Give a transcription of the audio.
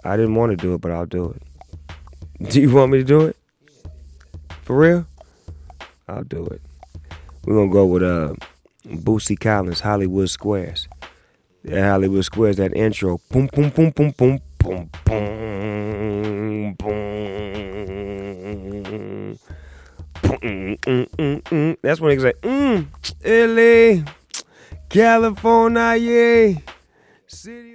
I didn't want to do it, but I'll do it. Do you want me to do it? For real? I'll do it. We're going to go with Boosie Collins, Hollywood Squares. That Hollywood Squares, that intro. Boom, boom, boom, boom, boom, boom, boom, boom. That's when they say, LA, California, yeah. City.